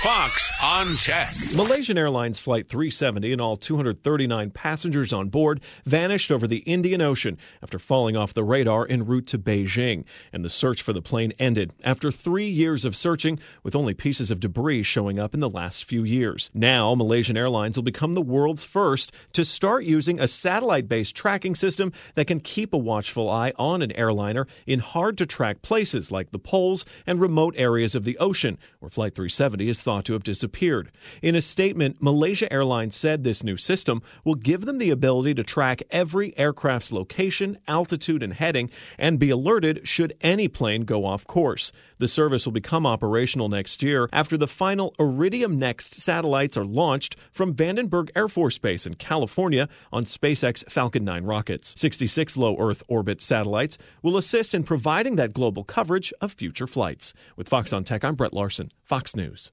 Fox on Tech. Malaysian Airlines Flight 370 and all 239 passengers on board vanished over the Indian Ocean after falling off the radar en route to Beijing. And the search for the plane ended after 3 years of searching, with only pieces of debris showing up in the last few years. Now, Malaysian Airlines will become the world's first to start using a satellite-based tracking system that can keep a watchful eye on an airliner in hard-to-track places like the poles and remote areas of the ocean, where Flight 370 is thought to have disappeared. In a statement, Malaysia Airlines said this new system will give them the ability to track every aircraft's location, altitude, and heading, and be alerted should any plane go off course. The service will become operational next year after the final Iridium Next satellites are launched from Vandenberg Air Force Base in California on SpaceX Falcon 9 rockets. 66 low Earth orbit satellites will assist in providing that global coverage of future flights. With Fox on Tech, I'm Brett Larson, Fox News.